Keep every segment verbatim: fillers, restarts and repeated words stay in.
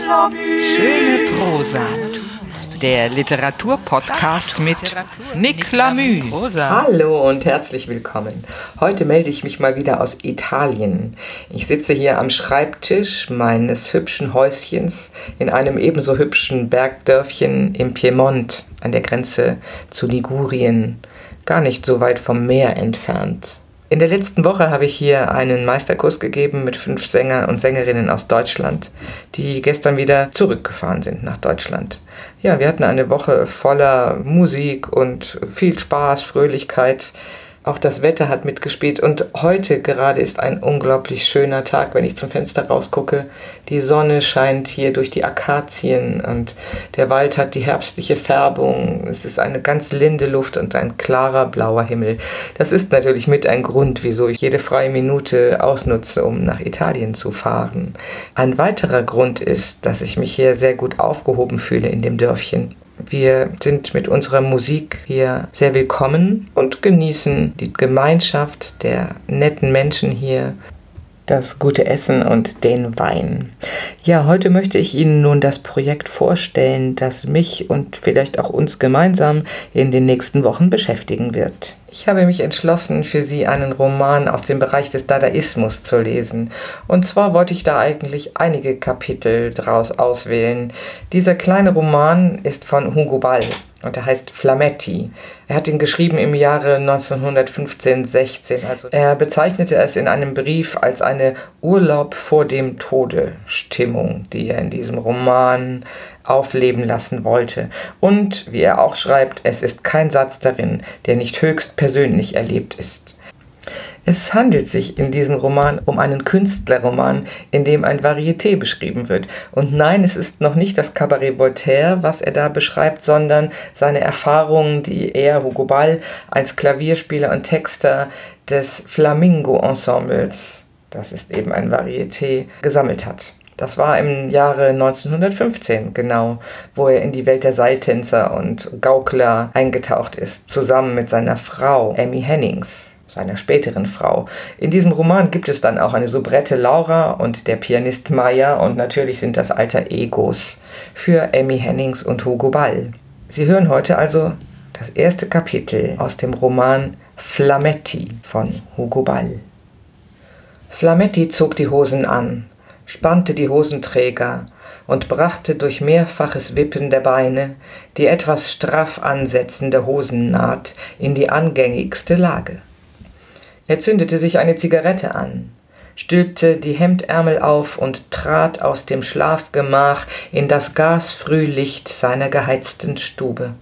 Schöne Prosa. Der Literaturpodcast mit Nick Lamü. Hallo und herzlich willkommen. Heute melde ich mich mal wieder aus Italien. Ich sitze hier am Schreibtisch meines hübschen Häuschens in einem ebenso hübschen Bergdörfchen im Piemont an der Grenze zu Ligurien, gar nicht so weit vom Meer entfernt. In der letzten Woche habe ich hier einen Meisterkurs gegeben mit fünf Sängern und Sängerinnen aus Deutschland, die gestern wieder zurückgefahren sind nach Deutschland. Ja, wir hatten eine Woche voller Musik und viel Spaß, Fröhlichkeit. Auch das Wetter hat mitgespielt und heute gerade ist ein unglaublich schöner Tag, wenn ich zum Fenster rausgucke. Die Sonne scheint hier durch die Akazien und der Wald hat die herbstliche Färbung. Es ist eine ganz linde Luft und ein klarer blauer Himmel. Das ist natürlich mit ein Grund, wieso ich jede freie Minute ausnutze, um nach Italien zu fahren. Ein weiterer Grund ist, dass ich mich hier sehr gut aufgehoben fühle in dem Dörfchen. Wir sind mit unserer Musik hier sehr willkommen und genießen die Gemeinschaft der netten Menschen hier, das gute Essen und den Wein. Ja, heute möchte ich Ihnen nun das Projekt vorstellen, das mich und vielleicht auch uns gemeinsam in den nächsten Wochen beschäftigen wird. Ich habe mich entschlossen, für Sie einen Roman aus dem Bereich des Dadaismus zu lesen. Und zwar wollte ich da eigentlich einige Kapitel draus auswählen. Dieser kleine Roman ist von Hugo Ball und er heißt Flametti. Er hat ihn geschrieben im Jahre neunzehnhundertfünfzehn sechzehn. Also er bezeichnete es in einem Brief als eine Urlaub vor dem Tode Stimmung, die er in diesem Roman aufleben lassen wollte. Und, wie er auch schreibt, es ist kein Satz darin, der nicht höchst persönlich erlebt ist. Es handelt sich in diesem Roman um einen Künstlerroman, in dem ein Varieté beschrieben wird. Und nein, es ist noch nicht das Cabaret Voltaire, was er da beschreibt, sondern seine Erfahrungen, die er, Hugo Ball, als Klavierspieler und Texter des Flamingo-Ensembles, das ist eben ein Varieté, gesammelt hat. Das war im Jahre neunzehnhundertfünfzehn, genau, wo er in die Welt der Seiltänzer und Gaukler eingetaucht ist, zusammen mit seiner Frau, Amy Hennings, seiner späteren Frau. In diesem Roman gibt es dann auch eine Soubrette Laura und der Pianist Maya und natürlich sind das Alter Egos für Amy Hennings und Hugo Ball. Sie hören heute also das erste Kapitel aus dem Roman Flametti von Hugo Ball. Flametti zog die Hosen an, spannte die Hosenträger und brachte durch mehrfaches Wippen der Beine die etwas straff ansetzende Hosennaht in die angängigste Lage. Er zündete sich eine Zigarette an, stülpte die Hemdärmel auf und trat aus dem Schlafgemach in das Gasfrühlicht seiner geheizten Stube.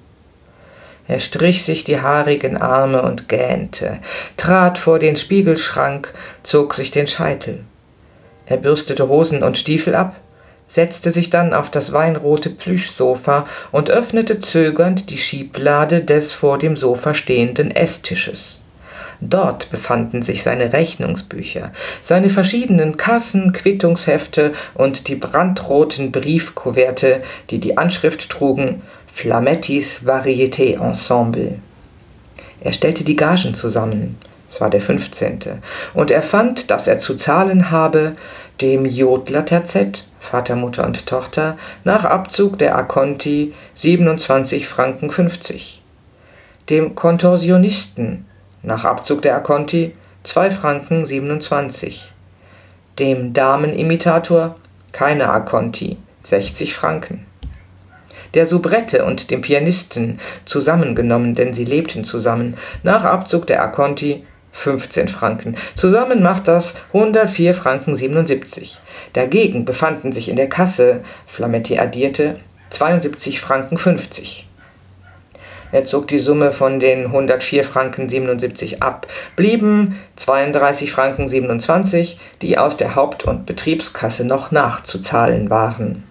Er strich sich die haarigen Arme und gähnte, trat vor den Spiegelschrank, zog sich den Scheitel. Er bürstete Hosen und Stiefel ab, setzte sich dann auf das weinrote Plüschsofa und öffnete zögernd die Schieblade des vor dem Sofa stehenden Esstisches. Dort befanden sich seine Rechnungsbücher, seine verschiedenen Kassen, Quittungshefte und die brandroten Briefkuverte, die die Anschrift trugen Flamettis Varieté Ensemble. Er stellte die Gagen zusammen. Es war der fünfzehnte. Und er fand, dass er zu zahlen habe dem Jodler-Terzett, Vater, Mutter und Tochter, nach Abzug der Aconti siebenundzwanzig Franken fünfzig. Dem Kontorsionisten, nach Abzug der Aconti zwei Franken siebenundzwanzig. Dem Damenimitator, keine Aconti, sechzig Franken. Der Soubrette und dem Pianisten, zusammengenommen, denn sie lebten zusammen, nach Abzug der Aconti fünfzehn Franken. Zusammen macht das hundertvier Franken siebenundsiebzig. Dagegen befanden sich in der Kasse, Flametti addierte, zweiundsiebzig Franken fünfzig. Er zog die Summe von den hundertvier Franken siebenundsiebzig ab, blieben zweiunddreißig Franken siebenundzwanzig, die aus der Haupt- und Betriebskasse noch nachzuzahlen waren.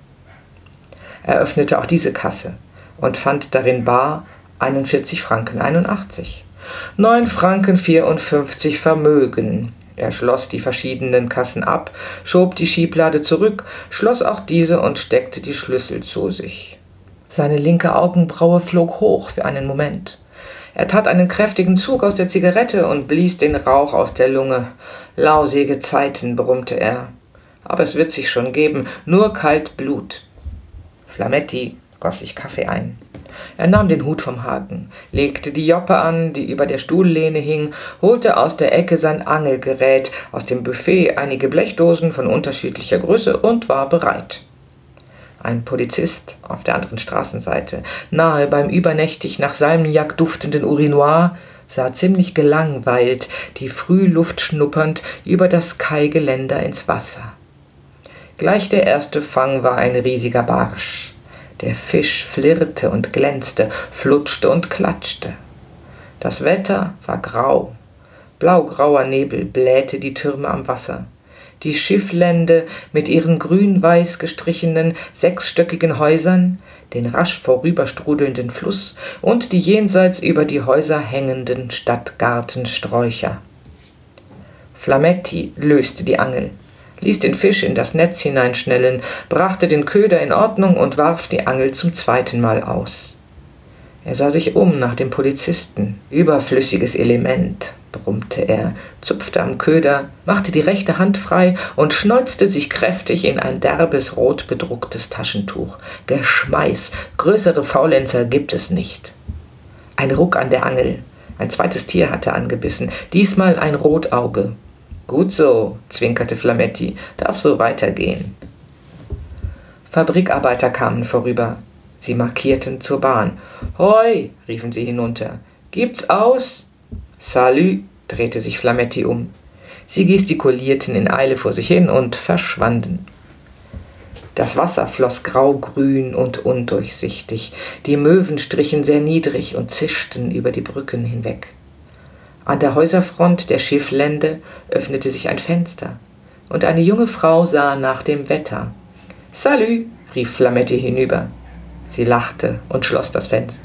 Er öffnete auch diese Kasse und fand darin bar einundvierzig Franken einundachtzig. neun Franken vierundfünfzig Vermögen. Er schloss die verschiedenen Kassen ab, schob die Schieblade zurück, schloss auch diese und steckte die Schlüssel zu sich. Seine linke Augenbraue flog hoch für einen Moment. Er tat einen kräftigen Zug aus der Zigarette und blies den Rauch aus der Lunge. Lausige Zeiten, brummte er. aber es wird sich schon geben, nur kalt Blut. Flametti goss sich Kaffee ein. Er nahm den Hut vom Haken, legte die Joppe an, die über der Stuhllehne hing, holte aus der Ecke sein Angelgerät, aus dem Buffet einige Blechdosen von unterschiedlicher Größe und war bereit. Ein Polizist auf der anderen Straßenseite, nahe beim übernächtig nach Salmiak duftenden Urinoir, sah ziemlich gelangweilt, die Frühluft schnuppernd, über das Kaigeländer ins Wasser. Gleich der erste Fang war ein riesiger Barsch. Der Fisch flirrte und glänzte, flutschte und klatschte. Das Wetter war grau. Blaugrauer Nebel blähte die Türme am Wasser. Die Schifflände mit ihren grün-weiß gestrichenen, sechsstöckigen Häusern, den rasch vorüberstrudelnden Fluss und die jenseits über die Häuser hängenden Stadtgartensträucher. Flametti löste die Angel, ließ den Fisch in das Netz hineinschnellen, brachte den Köder in Ordnung und warf die Angel zum zweiten Mal aus. Er sah sich um nach dem Polizisten. Überflüssiges Element, brummte er, zupfte am Köder, machte die rechte Hand frei und schneuzte sich kräftig in ein derbes, rot bedrucktes Taschentuch. Geschmeiß, größere Faulenzer gibt es nicht. Ein Ruck an der Angel. Ein zweites Tier hatte angebissen, diesmal ein Rotauge. »Gut so«, zwinkerte Flametti, »darf so weitergehen.« Fabrikarbeiter kamen vorüber. Sie markierten zur Bahn. »Hoi«, riefen sie hinunter. »Gibt's aus?« »Salü«, drehte sich Flametti um. Sie gestikulierten in Eile vor sich hin und verschwanden. Das Wasser floss graugrün und undurchsichtig. Die Möwen strichen sehr niedrig und zischten über die Brücken hinweg. An der Häuserfront der Schifflände öffnete sich ein Fenster, und eine junge Frau sah nach dem Wetter. »Salü«, rief Flametti hinüber. Sie lachte und schloss das Fenster.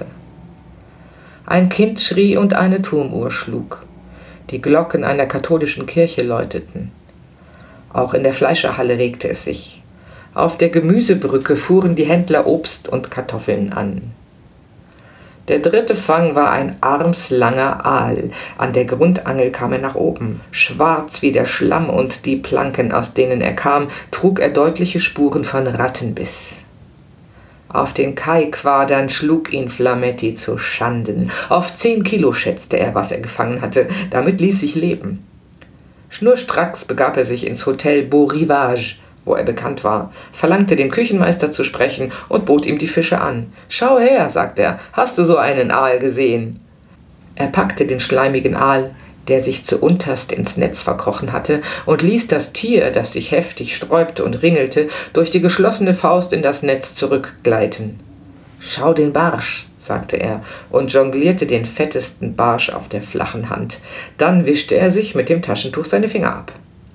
Ein Kind schrie und eine Turmuhr schlug. Die Glocken einer katholischen Kirche läuteten. Auch in der Fleischerhalle regte es sich. Auf der Gemüsebrücke fuhren die Händler Obst und Kartoffeln an. Der dritte Fang war ein armslanger Aal. An der Grundangel kam er nach oben. Schwarz wie der Schlamm und die Planken, aus denen er kam, trug er deutliche Spuren von Rattenbiss. Auf den Kai-Quadern schlug ihn Flametti zu Schanden. Auf zehn Kilo schätzte er, was er gefangen hatte. Damit ließ sich leben. Schnurstracks begab er sich ins Hotel Beau Rivage, wo er bekannt war, verlangte den Küchenmeister zu sprechen und bot ihm die Fische an. »Schau her«, sagte er, »hast du so einen Aal gesehen?« Er packte den schleimigen Aal, der sich zuunterst ins Netz verkrochen hatte, und ließ das Tier, das sich heftig sträubte und ringelte, durch die geschlossene Faust in das Netz zurückgleiten. »Schau den Barsch«, sagte er und jonglierte den fettesten Barsch auf der flachen Hand. Dann wischte er sich mit dem Taschentuch seine Finger ab.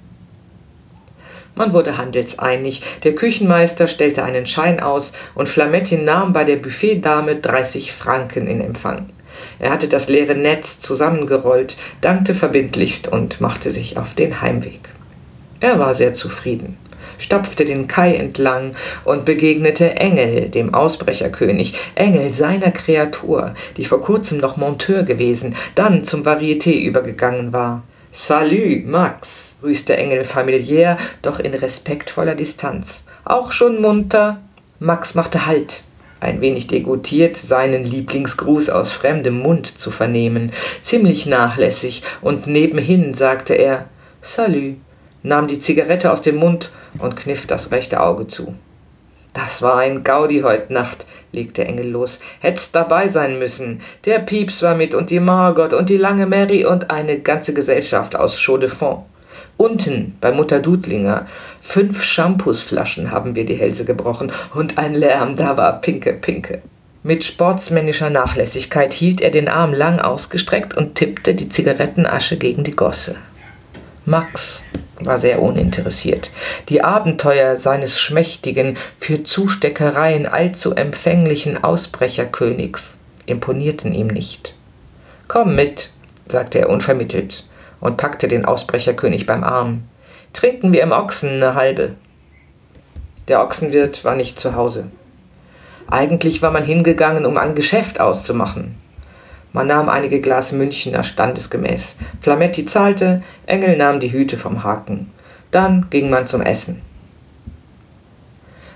Man wurde handelseinig, der Küchenmeister stellte einen Schein aus und Flametti nahm bei der Buffetdame dreißig Franken in Empfang. Er hatte das leere Netz zusammengerollt, dankte verbindlichst und machte sich auf den Heimweg. Er war sehr zufrieden, stapfte den Kai entlang und begegnete Engel, dem Ausbrecherkönig, Engel seiner Kreatur, die vor kurzem noch Monteur gewesen, dann zum Varieté übergegangen war. »Salü, Max«, grüßte Engel familiär, doch in respektvoller Distanz. »Auch schon munter?« Max machte Halt, ein wenig degoutiert, seinen Lieblingsgruß aus fremdem Mund zu vernehmen. Ziemlich nachlässig, und nebenhin sagte er »Salü«, nahm die Zigarette aus dem Mund und kniff das rechte Auge zu. »Das war ein Gaudi heut Nacht«, legte Engel los. »Hätt's dabei sein müssen. Der Pieps war mit und die Margot und die lange Mary und eine ganze Gesellschaft aus Chaux de Fonds. Unten bei Mutter Dudlinger. Fünf Shampoosflaschen haben wir die Hälse gebrochen und ein Lärm, da war Pinke, Pinke.« Mit sportsmännischer Nachlässigkeit hielt er den Arm lang ausgestreckt und tippte die Zigarettenasche gegen die Gosse. Max war sehr uninteressiert. Die Abenteuer seines schmächtigen, für Zusteckereien allzu empfänglichen Ausbrecherkönigs imponierten ihm nicht. »Komm mit«, sagte er unvermittelt und packte den Ausbrecherkönig beim Arm. »Trinken wir im Ochsen eine halbe.« Der Ochsenwirt war nicht zu Hause. Eigentlich war man hingegangen, um ein Geschäft auszumachen. Man nahm einige Glas Münchner standesgemäß. Flametti zahlte, Engel nahm die Hüte vom Haken. Dann ging man zum Essen.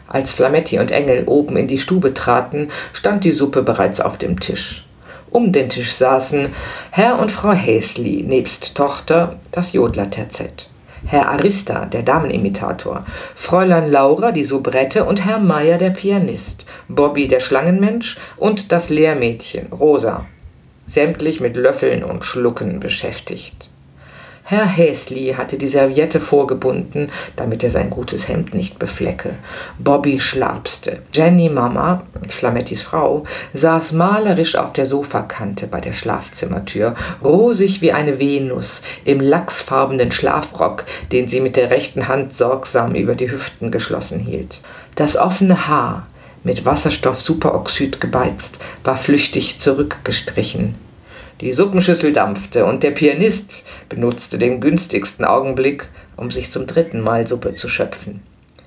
Als Flametti und Engel oben in die Stube traten, stand die Suppe bereits auf dem Tisch. Um den Tisch saßen Herr und Frau Häsli, nebst Tochter das Jodlerterzett, Herr Arista, der Damenimitator, Fräulein Laura, die Soubrette und Herr Meier, der Pianist, Bobby, der Schlangenmensch und das Lehrmädchen, Rosa, sämtlich mit Löffeln und Schlucken beschäftigt. Herr Häsli hatte die Serviette vorgebunden, damit er sein gutes Hemd nicht beflecke. Bobby schlapste. Jenny Mama, Flamettis Frau, saß malerisch auf der Sofakante bei der Schlafzimmertür, rosig wie eine Venus, im lachsfarbenen Schlafrock, den sie mit der rechten Hand sorgsam über die Hüften geschlossen hielt. Das offene Haar, mit Wasserstoff-Superoxid gebeizt, war flüchtig zurückgestrichen. Die Suppenschüssel dampfte und der Pianist benutzte den günstigsten Augenblick, um sich zum dritten Mal Suppe zu schöpfen.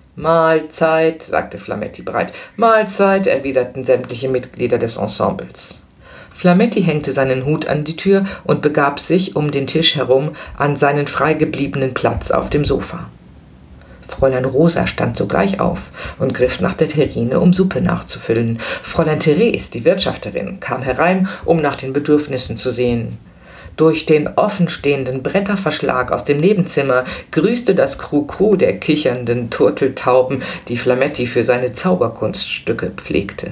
»Mahlzeit«, sagte Flametti breit. »Mahlzeit«, erwiderten sämtliche Mitglieder des Ensembles. Flametti hängte seinen Hut an die Tür und begab sich um den Tisch herum an seinen freigebliebenen Platz auf dem Sofa. Fräulein Rosa stand sogleich auf und griff nach der Terrine, um Suppe nachzufüllen. Fräulein Therese, die Wirtschafterin, kam herein, um nach den Bedürfnissen zu sehen. Durch den offenstehenden Bretterverschlag aus dem Nebenzimmer grüßte das Krou-Krou der kichernden Turteltauben, die Flametti für seine Zauberkunststücke pflegte.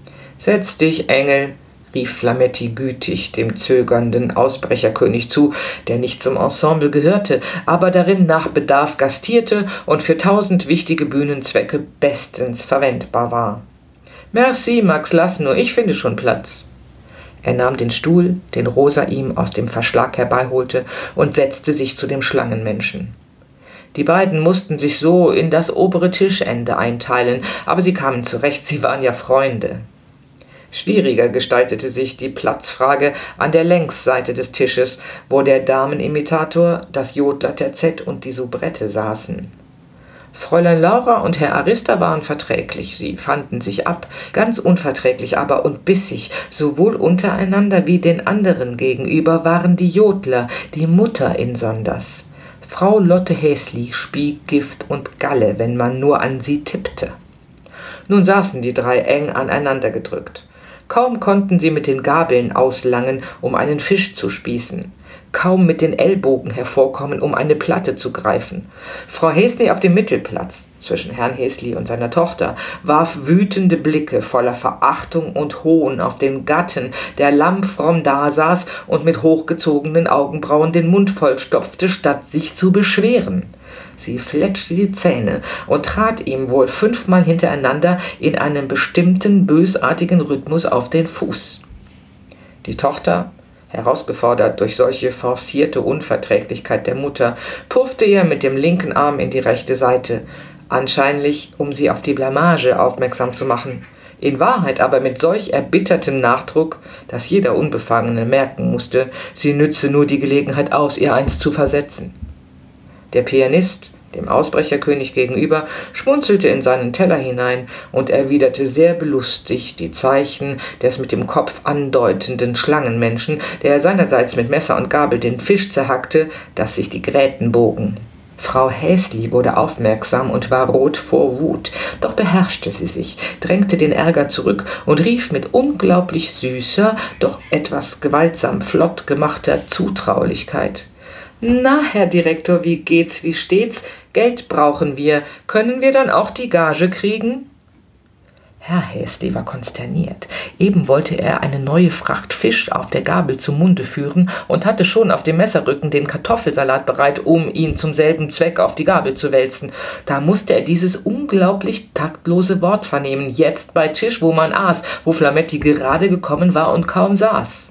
»Setz dich, Engel«, rief Flametti gütig dem zögernden Ausbrecherkönig zu, der nicht zum Ensemble gehörte, aber darin nach Bedarf gastierte und für tausend wichtige Bühnenzwecke bestens verwendbar war. »Merci, Max, lass nur, ich finde schon Platz.« Er nahm den Stuhl, den Rosa ihm aus dem Verschlag herbeiholte, und setzte sich zu dem Schlangenmenschen. Die beiden mussten sich so in das obere Tischende einteilen, aber sie kamen zurecht, sie waren ja Freunde. Schwieriger gestaltete sich die Platzfrage an der Längsseite des Tisches, wo der Damenimitator, das Jodlerterzett und die Soubrette saßen. Fräulein Laura und Herr Arista waren verträglich, sie fanden sich ab, ganz unverträglich aber und bissig, sowohl untereinander wie den anderen gegenüber waren die Jodler, die Mutter insonders. Frau Lotte Häsli spie Gift und Galle, wenn man nur an sie tippte. Nun saßen die drei eng aneinander gedrückt. Kaum konnten sie mit den Gabeln auslangen, um einen Fisch zu spießen, kaum mit den Ellbogen hervorkommen, um eine Platte zu greifen. Frau Häsli auf dem Mittelplatz, zwischen Herrn Häsli und seiner Tochter, warf wütende Blicke voller Verachtung und Hohn auf den Gatten, der lammfromm dasaß und mit hochgezogenen Augenbrauen den Mund vollstopfte, statt sich zu beschweren. Sie fletschte die Zähne und trat ihm wohl fünfmal hintereinander in einem bestimmten, bösartigen Rhythmus auf den Fuß. Die Tochter, herausgefordert durch solche forcierte Unverträglichkeit der Mutter, puffte ihr mit dem linken Arm in die rechte Seite, anscheinlich um sie auf die Blamage aufmerksam zu machen. In Wahrheit aber mit solch erbittertem Nachdruck, dass jeder Unbefangene merken musste, sie nütze nur die Gelegenheit aus, ihr eins zu versetzen. Der Pianist, dem Ausbrecherkönig gegenüber, schmunzelte in seinen Teller hinein und erwiderte sehr belustigt die Zeichen des mit dem Kopf andeutenden Schlangenmenschen, der seinerseits mit Messer und Gabel den Fisch zerhackte, dass sich die Gräten bogen. Frau Häsli wurde aufmerksam und war rot vor Wut, doch beherrschte sie sich, drängte den Ärger zurück und rief mit unglaublich süßer, doch etwas gewaltsam flott gemachter Zutraulichkeit: »Na, Herr Direktor, wie geht's, wie steht's? Geld brauchen wir. Können wir dann auch die Gage kriegen?« Herr Häsli war konsterniert. Eben wollte er eine neue Fracht Fisch auf der Gabel zum Munde führen und hatte schon auf dem Messerrücken den Kartoffelsalat bereit, um ihn zum selben Zweck auf die Gabel zu wälzen. Da musste er dieses unglaublich taktlose Wort vernehmen, jetzt bei Tisch, wo man aß, wo Flametti gerade gekommen war und kaum saß.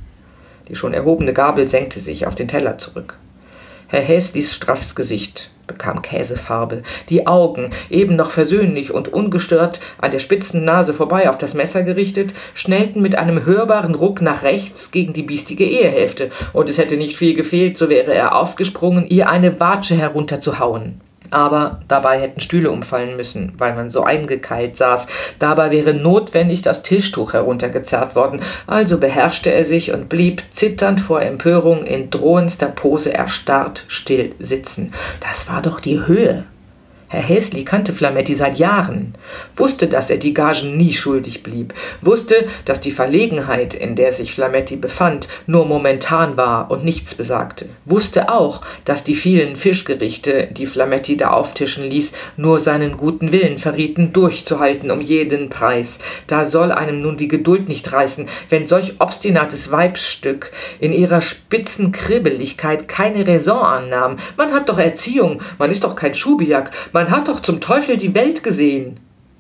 Die schon erhobene Gabel senkte sich auf den Teller zurück. Herr Häslis straffes Gesicht bekam Käsefarbe. Die Augen, eben noch versöhnlich und ungestört an der spitzen Nase vorbei auf das Messer gerichtet, schnellten mit einem hörbaren Ruck nach rechts gegen die biestige Ehehälfte, und es hätte nicht viel gefehlt, so wäre er aufgesprungen, ihr eine Watsche herunterzuhauen. Aber dabei hätten Stühle umfallen müssen, weil man so eingekeilt saß. Dabei wäre notwendig das Tischtuch heruntergezerrt worden. Also beherrschte er sich und blieb zitternd vor Empörung in drohendster Pose erstarrt still sitzen. Das war doch die Höhe. Herr Häsli kannte Flametti seit Jahren, wusste, dass er die Gagen nie schuldig blieb, wusste, dass die Verlegenheit, in der sich Flametti befand, nur momentan war und nichts besagte, wusste auch, dass die vielen Fischgerichte, die Flametti da auftischen ließ, nur seinen guten Willen verrieten, durchzuhalten um jeden Preis. Da soll einem nun die Geduld nicht reißen, wenn solch obstinates Weibsstück in ihrer spitzen Kribbeligkeit keine Raison annahm. Man hat doch Erziehung, man ist doch kein Schubiak, man hat doch zum Teufel die Welt gesehen.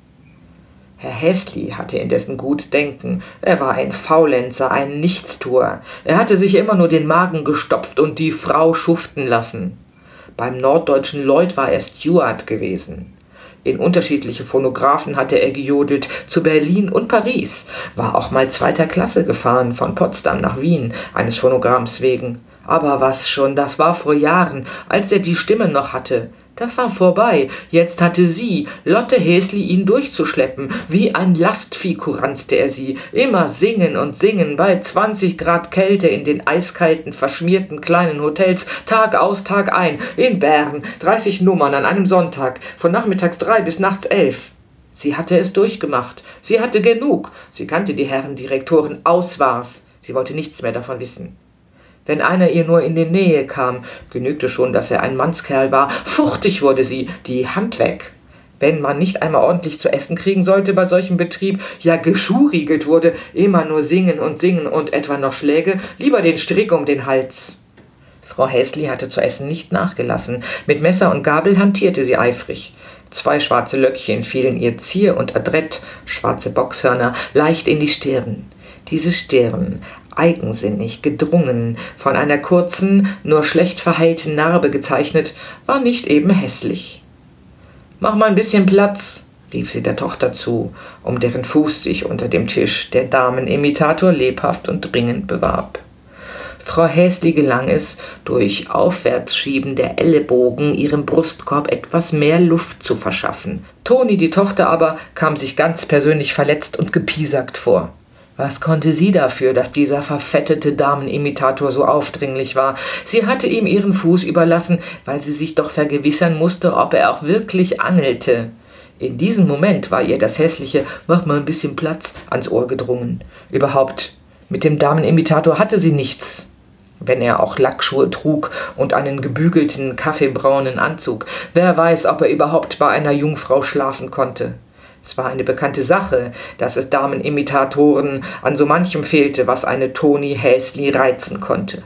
Herr Häsli hatte indessen gut Denken. Er war ein Faulenzer, ein Nichtstuer. Er hatte sich immer nur den Magen gestopft und die Frau schuften lassen. Beim Norddeutschen Lloyd war er Steward gewesen. In unterschiedliche Phonographen hatte er gejodelt, zu Berlin und Paris, war auch mal zweiter Klasse gefahren, von Potsdam nach Wien, eines Phonogramms wegen. Aber was schon, das war vor Jahren, als er die Stimme noch hatte. Das war vorbei. Jetzt hatte sie, Lotte Häsli, ihn durchzuschleppen. Wie ein Lastvieh kuranzte er sie. Immer singen und singen, bei zwanzig Grad Kälte in den eiskalten, verschmierten kleinen Hotels, Tag aus, Tag ein, in Bern, dreißig Nummern an einem Sonntag, von nachmittags drei bis nachts elf. Sie hatte es durchgemacht. Sie hatte genug. Sie kannte die Herren Direktoren, aus war's. Sie wollte nichts mehr davon wissen. Wenn einer ihr nur in die Nähe kam, genügte schon, dass er ein Mannskerl war, fuchtig wurde sie, die Hand weg. Wenn man nicht einmal ordentlich zu essen kriegen sollte bei solchem Betrieb, ja geschuhriegelt wurde, immer nur singen und singen und etwa noch Schläge, lieber den Strick um den Hals. Frau Häsli hatte zu essen nicht nachgelassen, mit Messer und Gabel hantierte sie eifrig. Zwei schwarze Löckchen fielen ihr zier und adrett, schwarze Boxhörner, leicht in die Stirn. Diese Stirn, eigensinnig, gedrungen, von einer kurzen, nur schlecht verheilten Narbe gezeichnet, war nicht eben hässlich. »Mach mal ein bisschen Platz«, rief sie der Tochter zu, um deren Fuß sich unter dem Tisch der Damenimitator lebhaft und dringend bewarb. Frau Häsli gelang es, durch Aufwärtsschieben der Ellenbogen ihrem Brustkorb etwas mehr Luft zu verschaffen. Toni, die Tochter aber, kam sich ganz persönlich verletzt und gepiesackt vor. Was konnte sie dafür, dass dieser verfettete Damenimitator so aufdringlich war? Sie hatte ihm ihren Fuß überlassen, weil sie sich doch vergewissern musste, ob er auch wirklich angelte. In diesem Moment war ihr das hässliche »Mach mal ein bisschen Platz« ans Ohr gedrungen. Überhaupt, mit dem Damenimitator hatte sie nichts. Wenn er auch Lackschuhe trug und einen gebügelten, kaffeebraunen Anzug. Wer weiß, ob er überhaupt bei einer Jungfrau schlafen konnte. Es war eine bekannte Sache, dass es Damenimitatoren an so manchem fehlte, was eine Toni Häsli reizen konnte.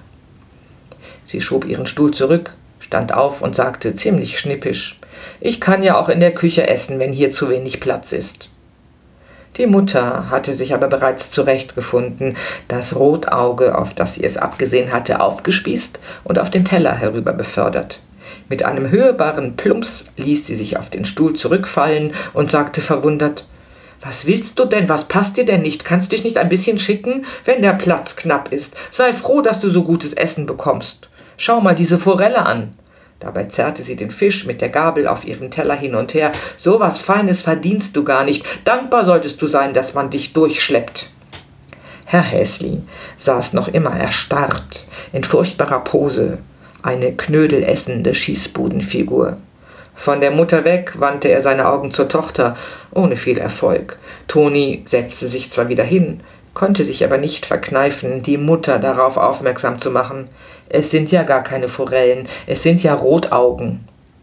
Sie schob ihren Stuhl zurück, stand auf und sagte ziemlich schnippisch, »Ich kann ja auch in der Küche essen, wenn hier zu wenig Platz ist.« Die Mutter hatte sich aber bereits zurechtgefunden, das Rotauge, auf das sie es abgesehen hatte, aufgespießt und auf den Teller herüber befördert. Mit einem hörbaren Plumps ließ sie sich auf den Stuhl zurückfallen und sagte verwundert, »Was willst du denn? Was passt dir denn nicht? Kannst dich nicht ein bisschen schicken, wenn der Platz knapp ist? Sei froh, dass du so gutes Essen bekommst. Schau mal diese Forelle an.« Dabei zerrte sie den Fisch mit der Gabel auf ihrem Teller hin und her. »So was Feines verdienst du gar nicht. Dankbar solltest du sein, dass man dich durchschleppt.« Herr Häsli saß noch immer erstarrt, in furchtbarer Pose, eine knödelessende Schießbudenfigur. Von der Mutter weg wandte er seine Augen zur Tochter, ohne viel Erfolg. Toni setzte sich zwar wieder hin, konnte sich aber nicht verkneifen, die Mutter darauf aufmerksam zu machen. Es sind ja gar keine Forellen, es sind ja Rotaugen.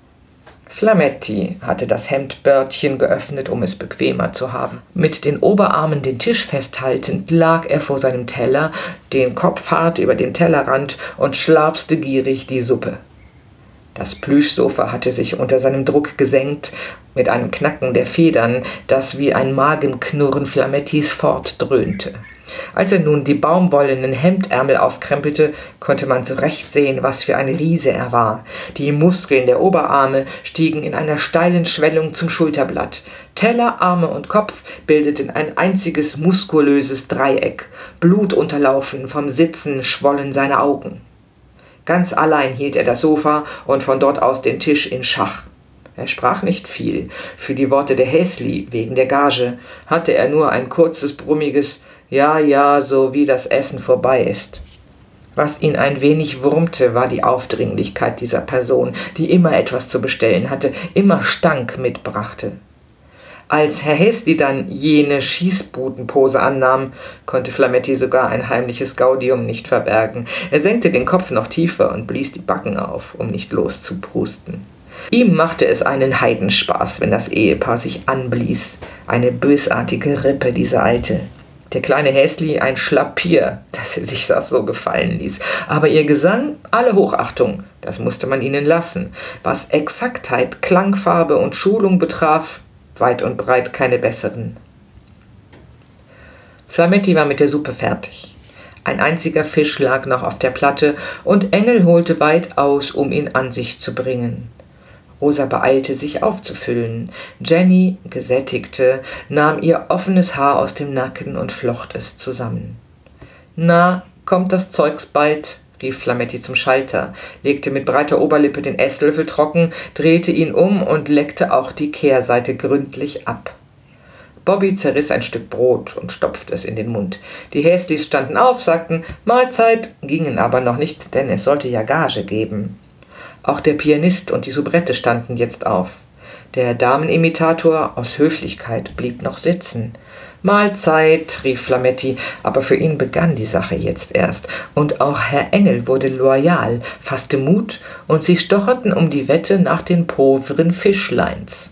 Flametti hatte das Hemdbördchen geöffnet, um es bequemer zu haben. Mit den Oberarmen den Tisch festhaltend lag er vor seinem Teller, den Kopf hart über dem Tellerrand und schlapste gierig die Suppe. Das Plüschsofa hatte sich unter seinem Druck gesenkt, mit einem Knacken der Federn, das wie ein Magenknurren Flamettis fortdröhnte. Als er nun die baumwollenen Hemdärmel aufkrempelte, konnte man zurecht sehen, was für ein Riese er war. Die Muskeln der Oberarme stiegen in einer steilen Schwellung zum Schulterblatt. Teller, Arme und Kopf bildeten ein einziges muskulöses Dreieck. Blutunterlaufen vom Sitzen schwollen seine Augen. Ganz allein hielt er das Sofa und von dort aus den Tisch in Schach. Er sprach nicht viel. Für die Worte der Häsli wegen der Gage hatte er nur ein kurzes, brummiges »Ja, ja, so wie das Essen vorbei ist«. Was ihn ein wenig wurmte, war die Aufdringlichkeit dieser Person, die immer etwas zu bestellen hatte, immer Stank mitbrachte. Als Herr Häsli dann jene Schießbudenpose annahm, konnte Flametti sogar ein heimliches Gaudium nicht verbergen. Er senkte den Kopf noch tiefer und blies die Backen auf, um nicht loszuprusten. Ihm machte es einen Heidenspaß, wenn das Ehepaar sich anblies. Eine bösartige Rippe, diese Alte. Der kleine Häsli ein Schlappier, dass er sich das so gefallen ließ. Aber ihr Gesang, alle Hochachtung, das musste man ihnen lassen. Was Exaktheit, Klangfarbe und Schulung betraf, weit und breit keine besseren. Flametti war mit der Suppe fertig. Ein einziger Fisch lag noch auf der Platte und Engel holte weit aus, um ihn an sich zu bringen. Rosa beeilte sich aufzufüllen. Jenny, gesättigte, nahm ihr offenes Haar aus dem Nacken und flocht es zusammen. »Na, kommt das Zeugs bald?« rief Flametti zum Schalter, legte mit breiter Oberlippe den Esslöffel trocken, drehte ihn um und leckte auch die Kehrseite gründlich ab. Bobby zerriss ein Stück Brot und stopfte es in den Mund. Die Häslis standen auf, sagten »Mahlzeit«, gingen aber noch nicht, denn es sollte ja Gage geben. Auch der Pianist und die Soubrette standen jetzt auf. Der Damenimitator aus Höflichkeit blieb noch sitzen. »Mahlzeit«, rief Flametti, aber für ihn begann die Sache jetzt erst. Und auch Herr Engel wurde loyal, fasste Mut, und sie stocherten um die Wette nach den pauvren Fischleins.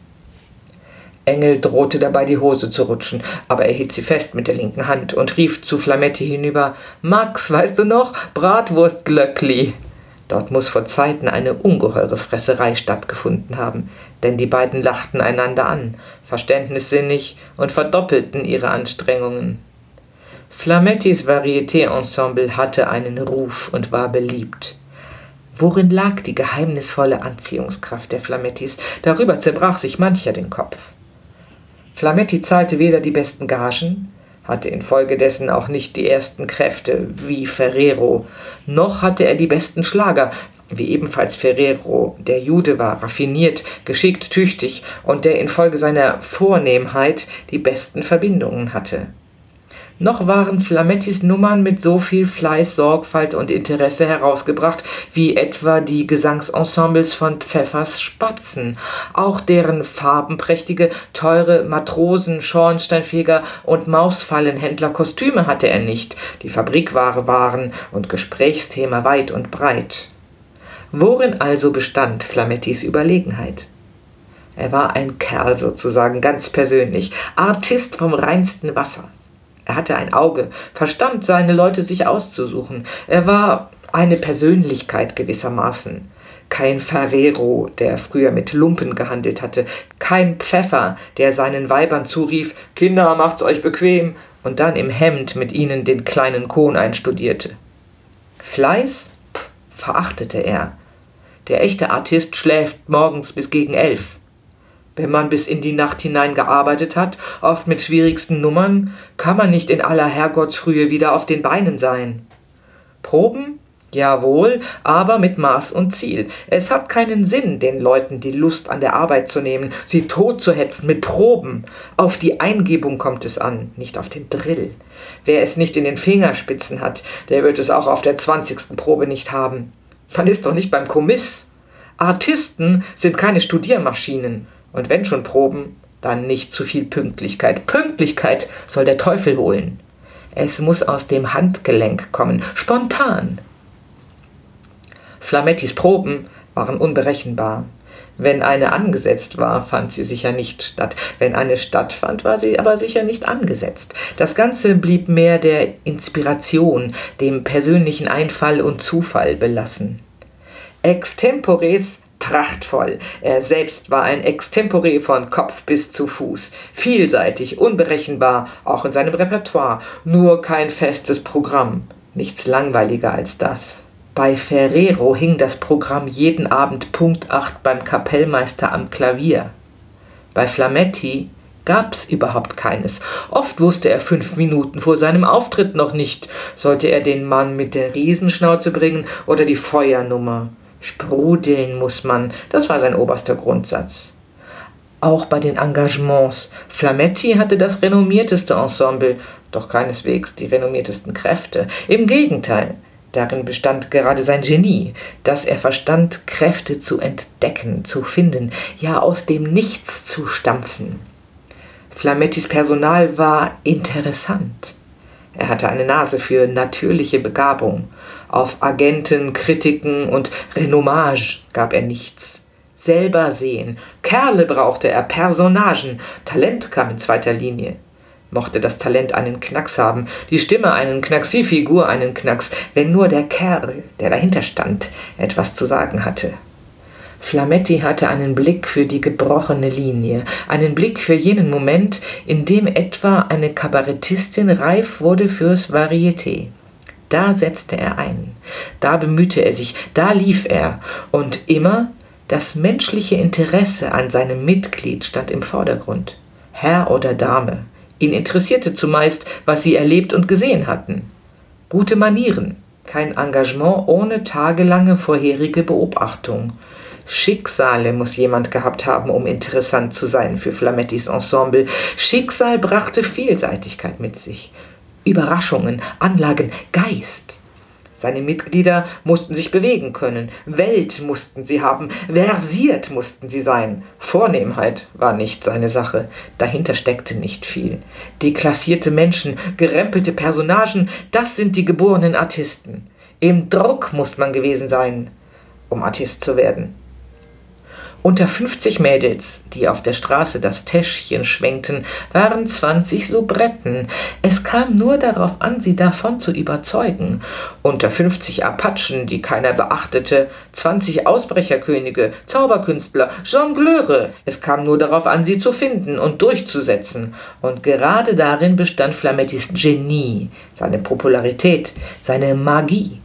Engel drohte dabei, die Hose zu rutschen, aber er hielt sie fest mit der linken Hand und rief zu Flametti hinüber, »Max, weißt du noch? Bratwurstglöckli!« Dort muss vor Zeiten eine ungeheure Fresserei stattgefunden haben, denn die beiden lachten einander an, verständnissinnig und verdoppelten ihre Anstrengungen. Flamettis Varieté-Ensemble hatte einen Ruf und war beliebt. Worin lag die geheimnisvolle Anziehungskraft der Flamettis? Darüber zerbrach sich mancher den Kopf. Flametti zahlte weder die besten Gagen, hatte infolgedessen auch nicht die ersten Kräfte, wie Ferrero, noch hatte er die besten Schlager, wie ebenfalls Ferrero. Der Jude war raffiniert, geschickt, tüchtig und der infolge seiner Vornehmheit die besten Verbindungen hatte. Noch waren Flamettis Nummern mit so viel Fleiß, Sorgfalt und Interesse herausgebracht, wie etwa die Gesangsensembles von Pfeffers Spatzen. Auch deren farbenprächtige, teure Matrosen, Schornsteinfeger und Mausfallenhändler-Kostüme hatte er nicht, die Fabrikware waren und Gesprächsthema weit und breit. Worin also bestand Flamettis Überlegenheit? Er war ein Kerl sozusagen, ganz persönlich, Artist vom reinsten Wasser. Er hatte ein Auge, verstand, seine Leute sich auszusuchen. Er war eine Persönlichkeit gewissermaßen. Kein Ferrero, der früher mit Lumpen gehandelt hatte. Kein Pfeffer, der seinen Weibern zurief, »Kinder, macht's euch bequem«, und dann im Hemd mit ihnen den kleinen Kohn einstudierte. Fleiß? Pff, verachtete er. Der echte Artist schläft morgens bis gegen elf. Wenn man bis in die Nacht hinein gearbeitet hat, oft mit schwierigsten Nummern, kann man nicht in aller Herrgottsfrühe wieder auf den Beinen sein. Proben? Jawohl, aber mit Maß und Ziel. Es hat keinen Sinn, den Leuten die Lust an der Arbeit zu nehmen, sie totzuhetzen mit Proben. Auf die Eingebung kommt es an, nicht auf den Drill. Wer es nicht in den Fingerspitzen hat, der wird es auch auf der zwanzigsten Probe nicht haben. Man ist doch nicht beim Kommiss. Artisten sind keine Studiermaschinen. Und wenn schon Proben, dann nicht zu viel Pünktlichkeit. Pünktlichkeit soll der Teufel holen. Es muss aus dem Handgelenk kommen, spontan. Flamettis Proben waren unberechenbar. Wenn eine angesetzt war, fand sie sicher nicht statt. Wenn eine stattfand, war sie aber sicher nicht angesetzt. Das Ganze blieb mehr der Inspiration, dem persönlichen Einfall und Zufall belassen. Extempores prachtvoll. Er selbst war ein Extempore von Kopf bis zu Fuß. Vielseitig, unberechenbar, auch in seinem Repertoire. Nur kein festes Programm. Nichts langweiliger als das. Bei Ferrero hing das Programm jeden Abend Punkt acht beim Kapellmeister am Klavier. Bei Flametti gab's überhaupt keines. Oft wusste er fünf Minuten vor seinem Auftritt noch nicht, sollte er den Mann mit der Riesenschnauze bringen oder die Feuernummer. Sprudeln muss man, das war sein oberster Grundsatz. Auch bei den Engagements. Flametti hatte das renommierteste Ensemble, doch keineswegs die renommiertesten Kräfte. Im Gegenteil, Darin bestand gerade sein Genie, dass er verstand, Kräfte zu entdecken, zu finden, ja aus dem Nichts zu stampfen. Flamettis Personal war interessant. Er hatte eine Nase für natürliche Begabung. Auf Agenten, Kritiken und Renommage gab er nichts. Selber sehen, Kerle brauchte er, Personagen, Talent kam in zweiter Linie. Mochte das Talent einen Knacks haben, die Stimme einen Knacks, die Figur einen Knacks, wenn nur der Kerl, der dahinter stand, etwas zu sagen hatte. Flametti hatte einen Blick für die gebrochene Linie, einen Blick für jenen Moment, in dem etwa eine Kabarettistin reif wurde fürs Varieté. Da setzte er ein, da bemühte er sich, da lief er, und immer das menschliche Interesse an seinem Mitglied stand im Vordergrund. Herr oder Dame. Ihn interessierte zumeist, was sie erlebt und gesehen hatten. Gute Manieren, kein Engagement ohne tagelange vorherige Beobachtung. Schicksale muss jemand gehabt haben, um interessant zu sein für Flamettis Ensemble. Schicksal brachte Vielseitigkeit mit sich. Überraschungen, Anlagen, Geist. Seine Mitglieder mussten sich bewegen können, Welt mussten sie haben, versiert mussten sie sein. Vornehmheit war nicht seine Sache, dahinter steckte nicht viel. Deklassierte Menschen, gerempelte Personagen, das sind die geborenen Artisten. Im Druck muss man gewesen sein, um Artist zu werden. Unter fünfzig Mädels, die auf der Straße das Täschchen schwenkten, waren zwanzig Soubretten. Es kam nur darauf an, sie davon zu überzeugen. Unter fünfzig Apachen, die keiner beachtete, zwanzig Ausbrecherkönige, Zauberkünstler, Jongleure. Es kam nur darauf an, sie zu finden und durchzusetzen. Und gerade darin bestand Flamettis Genie, seine Popularität, seine Magie.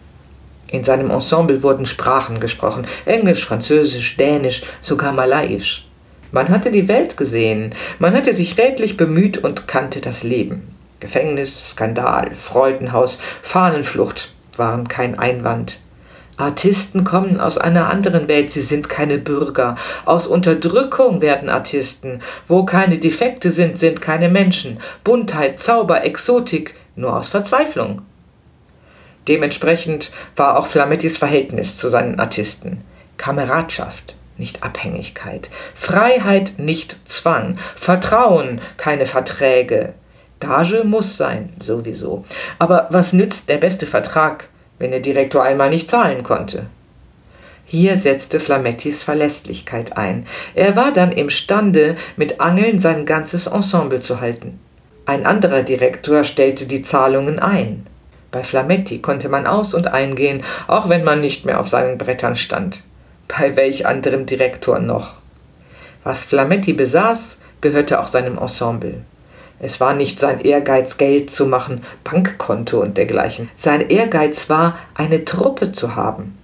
In seinem Ensemble wurden Sprachen gesprochen, Englisch, Französisch, Dänisch, sogar Malayisch. Man hatte die Welt gesehen, man hatte sich redlich bemüht und kannte das Leben. Gefängnis, Skandal, Freudenhaus, Fahnenflucht waren kein Einwand. Artisten kommen aus einer anderen Welt, sie sind keine Bürger. Aus Unterdrückung werden Artisten. Wo keine Defekte sind, sind keine Menschen. Buntheit, Zauber, Exotik, nur aus Verzweiflung. Dementsprechend war auch Flamettis Verhältnis zu seinen Artisten. Kameradschaft, nicht Abhängigkeit. Freiheit, nicht Zwang. Vertrauen, keine Verträge. Gage muss sein, sowieso. Aber was nützt der beste Vertrag, wenn der Direktor einmal nicht zahlen konnte? Hier setzte Flamettis Verlässlichkeit ein. Er war dann imstande, mit Angeln sein ganzes Ensemble zu halten. Ein anderer Direktor stellte die Zahlungen ein. Bei Flametti konnte man aus- und eingehen, auch wenn man nicht mehr auf seinen Brettern stand. Bei welch anderem Direktor noch? Was Flametti besaß, gehörte auch seinem Ensemble. Es war nicht sein Ehrgeiz, Geld zu machen, Bankkonto und dergleichen. Sein Ehrgeiz war, eine Truppe zu haben.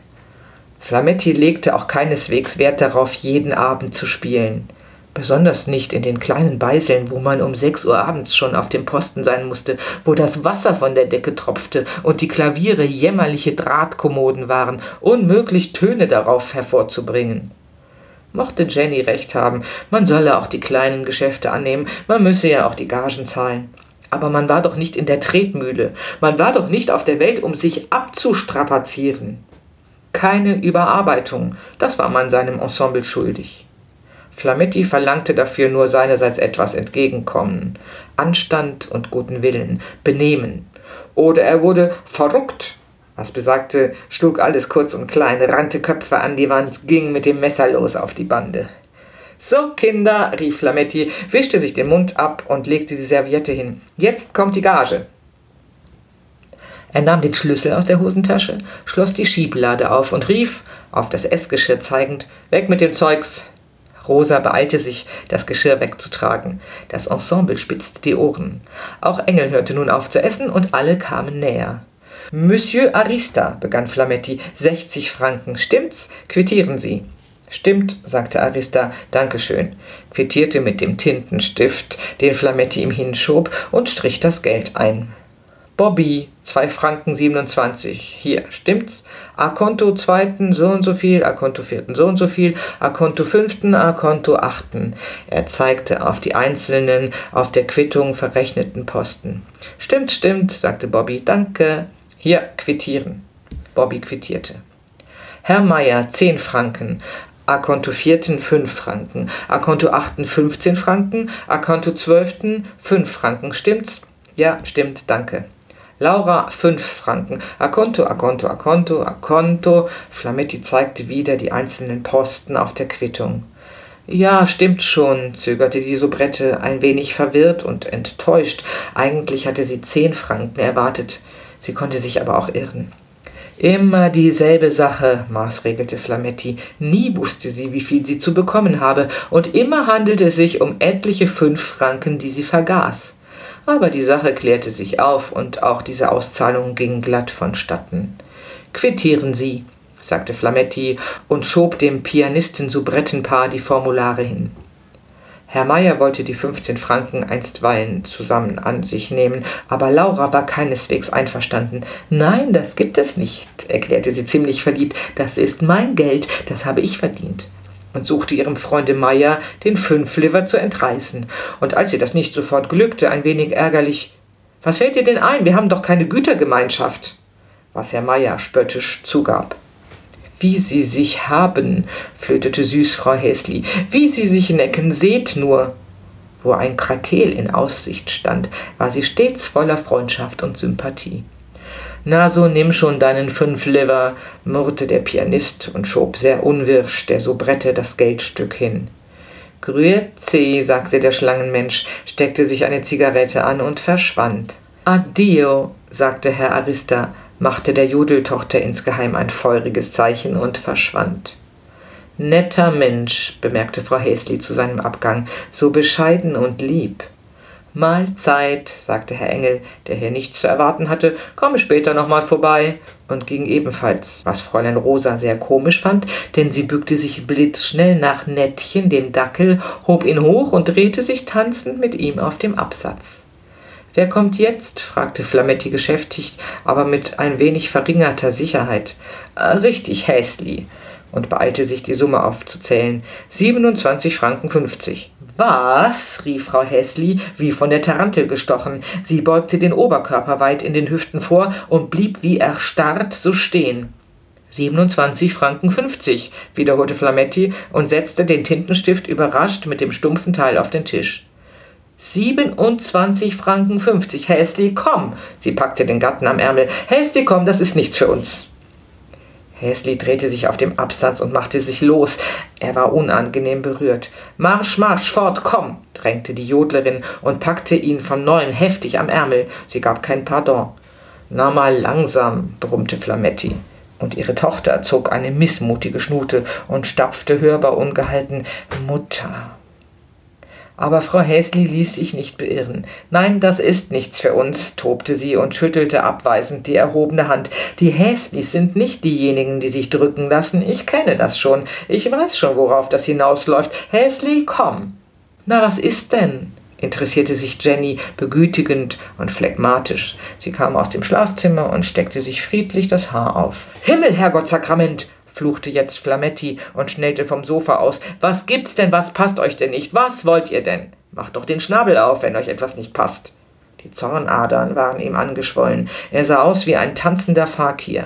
Flametti legte auch keineswegs Wert darauf, jeden Abend zu spielen. Besonders nicht in den kleinen Beiseln, wo man um sechs Uhr abends schon auf dem Posten sein musste, wo das Wasser von der Decke tropfte und die Klaviere jämmerliche Drahtkommoden waren, unmöglich Töne darauf hervorzubringen. Mochte Jenny recht haben, man solle auch die kleinen Geschäfte annehmen, man müsse ja auch die Gagen zahlen. Aber man war doch nicht in der Tretmühle, man war doch nicht auf der Welt, um sich abzustrapazieren. Keine Überarbeitung, das war man seinem Ensemble schuldig. Flametti verlangte dafür nur seinerseits etwas Entgegenkommen, Anstand und guten Willen, Benehmen. Oder er wurde verrückt, was besagte, schlug alles kurz und klein, rannte Köpfe an die Wand, ging mit dem Messer los auf die Bande. »So, Kinder«, rief Flametti, wischte sich den Mund ab und legte die Serviette hin. »Jetzt kommt die Gage.« Er nahm den Schlüssel aus der Hosentasche, schloss die Schieblade auf und rief, auf das Essgeschirr zeigend, »Weg mit dem Zeugs!« Rosa beeilte sich, das Geschirr wegzutragen. Das Ensemble spitzte die Ohren. Auch Engel hörte nun auf zu essen und alle kamen näher. »Monsieur Arista«, begann Flametti, »sechzig Franken, stimmt's? Quittieren Sie.« »Stimmt«, sagte Arista, »Dankeschön«, quittierte mit dem Tintenstift, den Flametti ihm hinschob, und strich das Geld ein. »Bobby, zwei Franken siebenundzwanzig, hier, stimmt's? A-Konto zweiten so und so viel, A-Konto vierten so und so viel, A-Konto fünften, A-Konto achten.« Er zeigte auf die einzelnen, auf der Quittung verrechneten Posten. »Stimmt, stimmt«, sagte Bobby, »danke.« Hier, quittieren. Bobby quittierte. Herr Meier, zehn Franken. A Konto vierten, fünf Franken. A Konto achten, fünfzehn Franken. A Konto zwölften, fünf Franken. Stimmt's? Ja, stimmt, danke. Laura, fünf Franken. A Konto, A Konto, A Konto, A Konto. Flametti zeigte wieder die einzelnen Posten auf der Quittung. Ja, stimmt schon, zögerte die Soubrette, ein wenig verwirrt und enttäuscht. Eigentlich hatte sie zehn Franken erwartet. Sie konnte sich aber auch irren. Immer dieselbe Sache, maßregelte Flametti. Nie wusste sie, wie viel sie zu bekommen habe, und immer handelte es sich um etliche fünf Franken, die sie vergaß. Aber die Sache klärte sich auf, und auch diese Auszahlung ging glatt vonstatten. Quittieren Sie, sagte Flametti und schob dem Pianisten-Soubrettenpaar die Formulare hin. Herr Meier wollte die fünfzehn Franken einstweilen zusammen an sich nehmen, aber Laura war keineswegs einverstanden. »Nein, das gibt es nicht«, erklärte sie ziemlich verliebt. »Das ist mein Geld, das habe ich verdient«, und suchte ihrem Freunde Meier den Fünfliver zu entreißen. Und als ihr das nicht sofort glückte, ein wenig ärgerlich: »Was fällt dir denn ein? Wir haben doch keine Gütergemeinschaft«, was Herr Meier spöttisch zugab. »Wie Sie sich haben«, flötete süß Frau Häsli, »wie Sie sich necken, seht nur!« Wo ein Krakeel in Aussicht stand, war sie stets voller Freundschaft und Sympathie. »Na, so nimm schon deinen Fünfliver«, murrte der Pianist und schob sehr unwirsch der Soubrette das Geldstück hin. »Grüezi«, sagte der Schlangenmensch, steckte sich eine Zigarette an und verschwand. »Addio«, sagte Herr Arista, machte der Jodeltochter insgeheim ein feuriges Zeichen und verschwand. »Netter Mensch«, bemerkte Frau Häsli zu seinem Abgang, »so bescheiden und lieb.« »Mahlzeit«, sagte Herr Engel, der hier nichts zu erwarten hatte, »komme später noch mal vorbei«, und ging ebenfalls, was Fräulein Rosa sehr komisch fand, denn sie bückte sich blitzschnell nach Nettchen, dem Dackel, hob ihn hoch und drehte sich tanzend mit ihm auf dem Absatz. »Wer kommt jetzt?« fragte Flametti geschäftigt, aber mit ein wenig verringerter Sicherheit. »Richtig, Häsli«, und beeilte sich, die Summe aufzuzählen. »siebenundzwanzig Franken fünfzig.« »Was?« rief Frau Häsli, wie von der Tarantel gestochen. Sie beugte den Oberkörper weit in den Hüften vor und blieb wie erstarrt so stehen. »siebenundzwanzig Franken fünfzig«, wiederholte Flametti und setzte den Tintenstift überrascht mit dem stumpfen Teil auf den Tisch. »siebenundzwanzig Franken fünfzig, Häsli, komm!« Sie packte den Gatten am Ärmel. »Häsli, komm, das ist nichts für uns!« Häsli drehte sich auf dem Absatz und machte sich los. Er war unangenehm berührt. »Marsch, marsch, fort, komm!« drängte die Jodlerin und packte ihn von neuem heftig am Ärmel. Sie gab kein Pardon. »Na mal langsam«, brummte Flametti. Und ihre Tochter zog eine missmutige Schnute und stapfte hörbar ungehalten: »Mutter!« Aber Frau Häsli ließ sich nicht beirren. »Nein, das ist nichts für uns«, tobte sie und schüttelte abweisend die erhobene Hand. »Die Häslis sind nicht diejenigen, die sich drücken lassen. Ich kenne das schon. Ich weiß schon, worauf das hinausläuft. Häsli, komm!« »Na, was ist denn?«, interessierte sich Jenny, begütigend und phlegmatisch. Sie kam aus dem Schlafzimmer und steckte sich friedlich das Haar auf. »Himmel, Herrgottsakrament«, fluchte jetzt Flametti und schnellte vom Sofa aus. »Was gibt's denn, was passt euch denn nicht? Was wollt ihr denn? Macht doch den Schnabel auf, wenn euch etwas nicht passt.« Die Zornadern waren ihm angeschwollen. Er sah aus wie ein tanzender Fakir.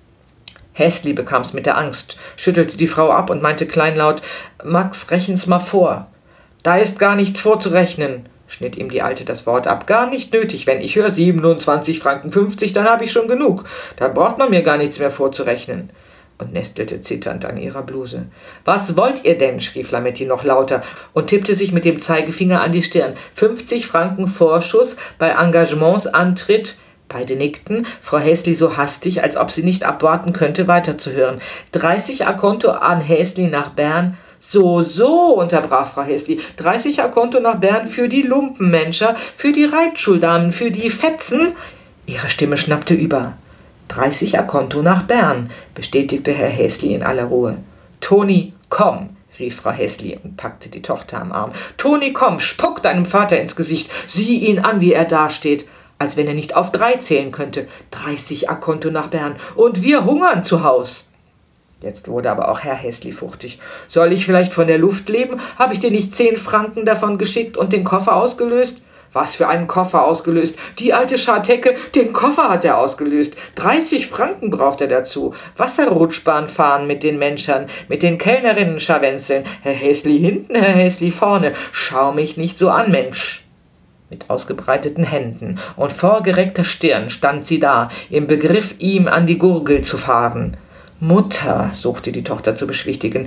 Häsli bekam's mit der Angst, schüttelte die Frau ab und meinte kleinlaut: »Max, rechen's mal vor.« »Da ist gar nichts vorzurechnen«, schnitt ihm die Alte das Wort ab. »Gar nicht nötig. Wenn ich höre siebenundzwanzig Franken fünfzig, dann habe ich schon genug. Dann braucht man mir gar nichts mehr vorzurechnen.« Und nestelte zitternd an ihrer Bluse. »Was wollt ihr denn?«, schrie Flametti noch lauter und tippte sich mit dem Zeigefinger an die Stirn. »fünfzig Franken Vorschuss bei Engagementsantritt.« Beide nickten, Frau Häsli so hastig, als ob sie nicht abwarten könnte, weiterzuhören. »dreißig à Konto an Häsli nach Bern.« »So, so«, unterbrach Frau Häsli, »dreißig à Konto nach Bern für die Lumpenmenscher, für die Reitschuldamen, für die Fetzen.« Ihre Stimme schnappte über. »dreißig à Konto nach Bern«, bestätigte Herr Häsli in aller Ruhe. »Toni, komm«, rief Frau Häsli und packte die Tochter am Arm. »Toni, komm, spuck deinem Vater ins Gesicht, sieh ihn an, wie er dasteht, als wenn er nicht auf drei zählen könnte. dreißig à Konto nach Bern und wir hungern zu Haus.« Jetzt wurde aber auch Herr Häsli fuchtig. »Soll ich vielleicht von der Luft leben? Habe ich dir nicht zehn Franken davon geschickt und den Koffer ausgelöst? Was für einen Koffer ausgelöst. Die alte Schartecke, den Koffer hat er ausgelöst. dreißig Franken braucht er dazu. Wasserrutschbahn fahren mit den Menschern, mit den Kellnerinnen scharwenzeln. Herr Häsli hinten, Herr Häsli vorne. Schau mich nicht so an, Mensch. Mit ausgebreiteten Händen und vorgereckter Stirn stand sie da, im Begriff, ihm an die Gurgel zu fahren. Mutter, suchte die Tochter zu beschwichtigen.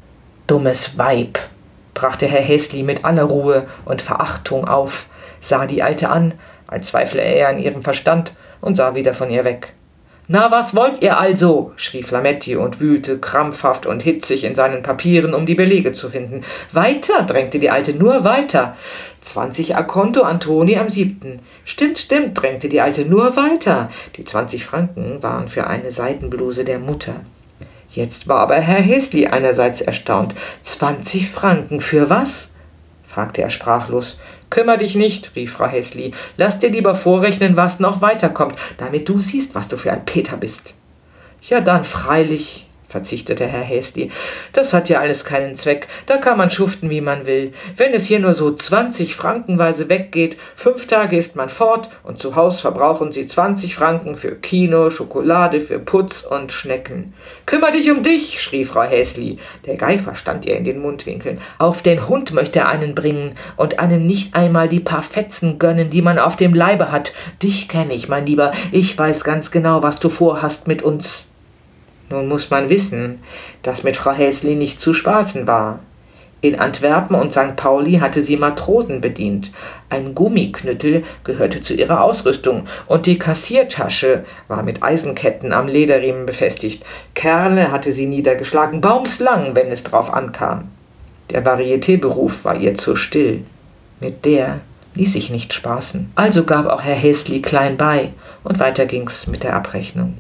Dummes Weib, brachte Herr Häsli mit aller Ruhe und Verachtung auf, sah die Alte an, als zweifle er an ihrem Verstand, und sah wieder von ihr weg. »Na, was wollt ihr also?« schrie Flametti und wühlte krampfhaft und hitzig in seinen Papieren, um die Belege zu finden. »Weiter«, drängte die Alte, »nur weiter.« »Zwanzig Akonto, Antoni am siebten.« »Stimmt, stimmt«, drängte die Alte, »nur weiter.« Die zwanzig Franken waren für eine Seidenbluse der Mutter. Jetzt war aber Herr Häsli einerseits erstaunt. »Zwanzig Franken, für was?« fragte er sprachlos. »Kümmer dich nicht«, rief Frau Häsli. »Lass dir lieber vorrechnen, was noch weiterkommt, damit du siehst, was du für ein Peter bist.« »Ja, dann freilich«, verzichtete Herr Häsli. »Das hat ja alles keinen Zweck. Da kann man schuften, wie man will. Wenn es hier nur so zwanzig Frankenweise weggeht, fünf Tage ist man fort und zu Haus verbrauchen sie zwanzig Franken für Kino, Schokolade, für Putz und Schnecken.« »Kümmer dich um dich«, schrie Frau Häsli. Der Geifer stand ihr in den Mundwinkeln. »Auf den Hund möchte er einen bringen und einem nicht einmal die paar Fetzen gönnen, die man auf dem Leibe hat. Dich kenne ich, mein Lieber. Ich weiß ganz genau, was du vorhast mit uns.« Nun muss man wissen, dass mit Frau Häsli nicht zu spaßen war. In Antwerpen und Sankt Pauli hatte sie Matrosen bedient. Ein Gummiknüttel gehörte zu ihrer Ausrüstung und die Kassiertasche war mit Eisenketten am Lederriemen befestigt. Kerle hatte sie niedergeschlagen, baumslang, wenn es drauf ankam. Der Varieté-Beruf war ihr zu still. Mit der ließ sich nicht spaßen. Also gab auch Herr Häsli klein bei und weiter ging's mit der Abrechnung.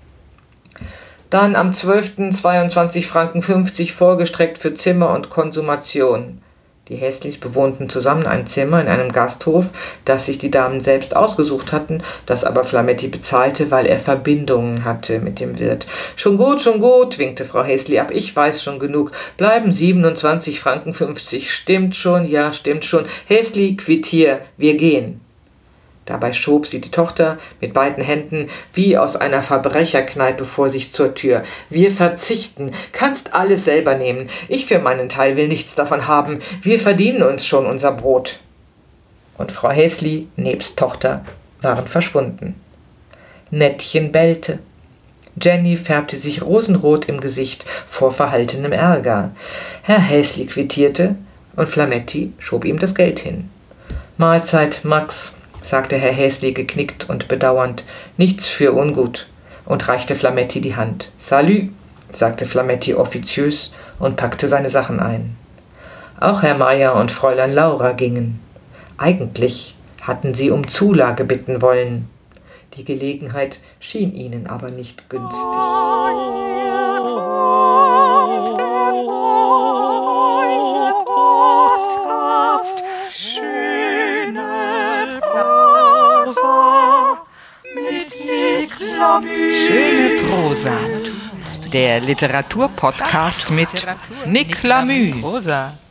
Dann am zwölften zweiundzwanzig Franken fünfzig vorgestreckt für Zimmer und Konsumation. Die Häslis bewohnten zusammen ein Zimmer in einem Gasthof, das sich die Damen selbst ausgesucht hatten, das aber Flametti bezahlte, weil er Verbindungen hatte mit dem Wirt. »Schon gut, schon gut«, winkte Frau Häsli ab, »ich weiß schon genug. Bleiben siebenundzwanzig Franken fünfzig. Stimmt schon, ja, stimmt schon. Häsli, quittier, wir gehen.« Dabei schob sie die Tochter mit beiden Händen wie aus einer Verbrecherkneipe vor sich zur Tür. »Wir verzichten. Kannst alles selber nehmen. Ich für meinen Teil will nichts davon haben. Wir verdienen uns schon unser Brot.« Und Frau Häsli nebst Tochter waren verschwunden. Nettchen bellte. Jenny färbte sich rosenrot im Gesicht vor verhaltenem Ärger. Herr Häsli quittierte und Flametti schob ihm das Geld hin. »Mahlzeit, Max«, sagte Herr Häsli geknickt und bedauernd, »nichts für ungut«, und reichte Flametti die Hand. »Salü«, sagte Flametti offiziös und packte seine Sachen ein. Auch Herr Meier und Fräulein Laura gingen. Eigentlich hatten sie um Zulage bitten wollen. Die Gelegenheit schien ihnen aber nicht günstig. Schöne Prosa. Der Literaturpodcast mit Nick Lamüs.